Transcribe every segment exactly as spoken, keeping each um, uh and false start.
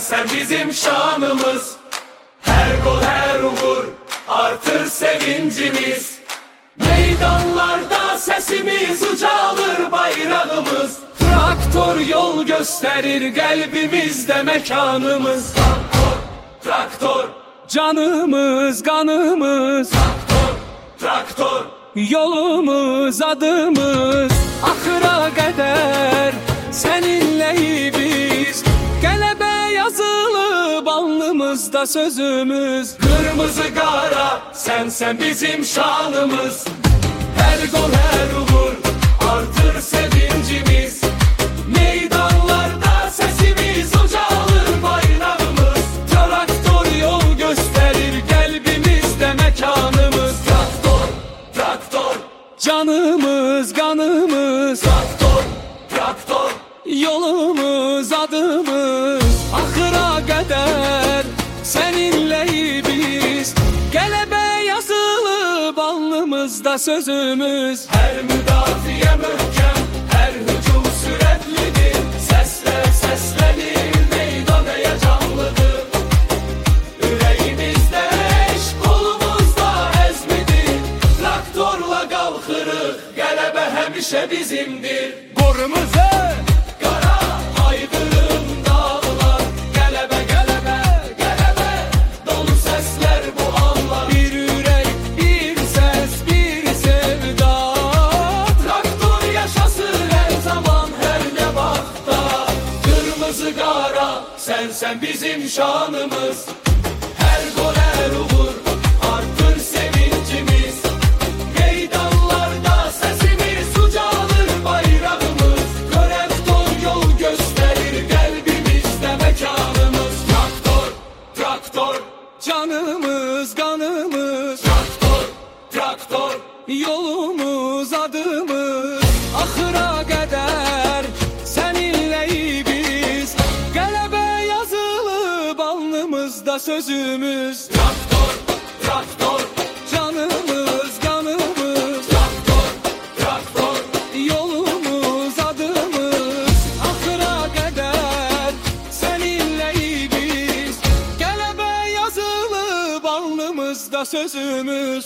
sen bizim şanımız. Her gol her uğur artır sevincimiz. Meydanlarda sesimiz ucalır bayrağımız. Traktör yol gösterir kalbimizde mekanımız. Traktör, traktör, Canımız, kanımız, traktör, traktör, yolumuz, adımız. Ahıra kadar seninle biz. Qələbə yazılı alnımızda sözümüz. kırmızı kara sen sen bizim şanımız. Her gol her uğur artır sevincimiz. Meydanlarda sesimiz ucalır bayrağımız. Traktör yol gösterir kalbimizde mekanımız. Traktör, traktör, Canımız, kanımız, traktör, traktör, yolumuz, adımız. Ahıra kadar seninle biz. Qələbə yazılı alnımızda sözümüz. her müdafiye mühkem, her hücum süratlidir. Sesler seslenir, meydan heyecanlıdır. Yüreğimizde eş, kolumuzda ezmidir. Traktörle kalkırıq, qələbə həmişə bizimdir. Qırmızı, Qara aydın dağlar, qələbə qələbə qələbə, dolu səslər bu anlar. bir ürək, bir səs, bir sevda. Traktör yaşasın her zaman her ne vakta. Kırmızı kara sen sen bizim şanımız. Her gol her uğur artır sevincimiz. Meydanlarda sesimiz ucalır bayrağımız. Traktör yol gösterir kalbimizde mekanımız. Traktör, traktör, Canımız, kanımız, traktör, traktör, yolumuz, adımız. Ahıra kadar seninle biz. Qələbə yazılı alnımızda sözümüz. traktör, traktör, Canımız, kanımız, traktör, traktör. yolumuz, adımız. Ahıra kadar seninle biz. Qələbə yazılı alnımızda sözümüz.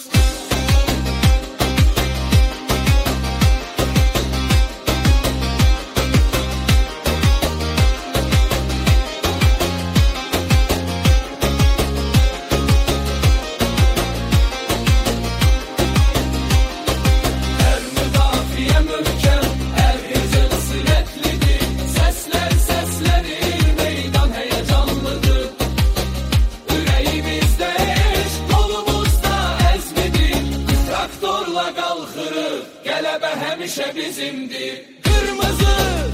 Her müdafiye mühkem, her hücum süratlidir. Sesler seslenir, meydan heyecanlıdır. Yüreğimizde eş, kolumuzda ezmidir. Traktörle kalkırıq, qələbə həmişə bizimdir. Kırmızı,